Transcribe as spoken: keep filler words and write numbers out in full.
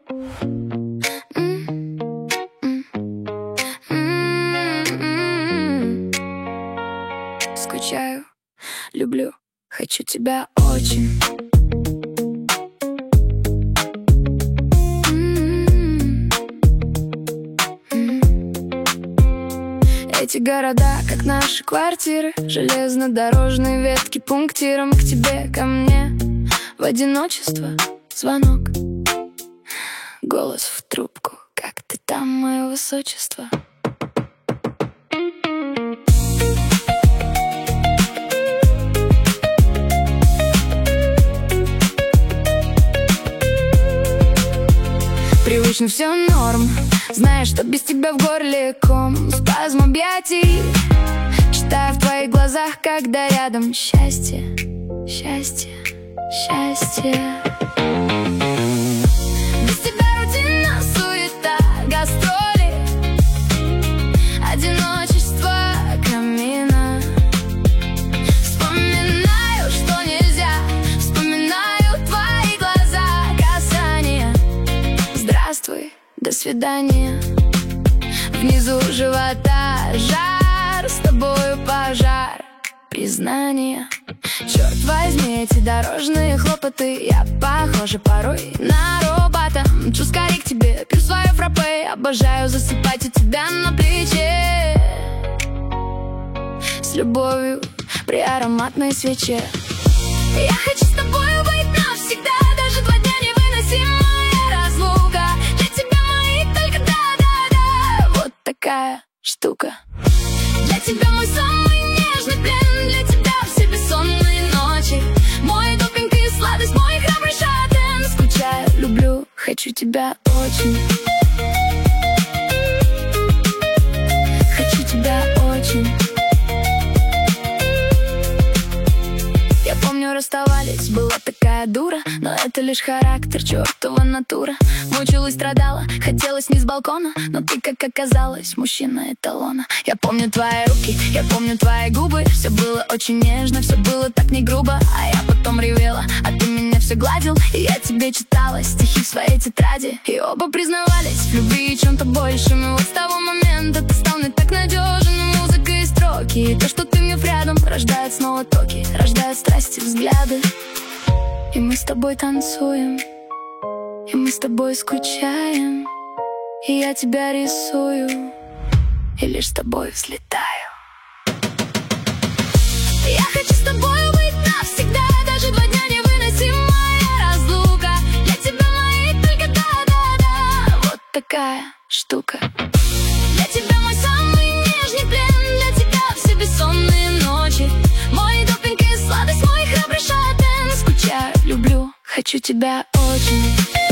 Скучаю, люблю, хочу тебя очень. Эти города, как наши квартиры, железнодорожные ветки пунктиром. К тебе, ко мне, в одиночество звонок, голос в трубку: как ты там, мое высочество? Привычно все норм, знаешь, что без тебя в горле ком, спазм объятий. Читаю в твоих глазах, когда рядом счастье, счастье, счастье. Без тебя рутина, суета, гастроли, одиночество камина. Вспоминаю, что нельзя, вспоминаю твои глаза, касания. Здравствуй, до свидания. Внизу живота жар, с тобою пожар, признание. Черт возьми, эти дорожные хлопоты, я похожа порой на робота. Мчу скорей к тебе, пью свое фраппе, обожаю засыпать у тебя на плече. С любовью при ароматной свече. Я хочу с тобою быть навсегда, даже два дня невыносимая разлука. Для тебя мои только да-да-да, вот такая штука. Для тебя мой самый нежный плен, для тебя все бессонные ночи, мой допинг и сладость, мой храбрый шатен. Скучаю, люблю, хочу тебя очень. Хочу тебя очень. Я помню, расставались, была такая дура, но это лишь характер, чертова натура. Мучилась, страдала, хотелось не с балкона, но ты, как оказалось, мужчина эталона. Я помню твои руки, я помню твои губы, все было очень нежно, все было так не грубо. А я потом ревела, а ты меня все гладил, и я тебе читала стихи в своей тетради. И оба признавались в любви и чем-то большем. И вот с того момента ты стал мне так надежен, и музыка и строки, и то, что ты мне рядом, рождает снова токи, рождает страсти, взгляды. И мы с тобой танцуем, и мы с тобой скучаем, и я тебя рисую, и лишь с тобой взлетаю. Я хочу с тобой быть навсегда, даже два дня невыносимая разлука. Для тебя мои только да-да-да, вот такая штука. Для тебя мой самый нежный плен, для тебя все бессонные ночи, мой допинг и сладость, мой храбрый шатен. Скучаю, люблю, хочу тебя очень.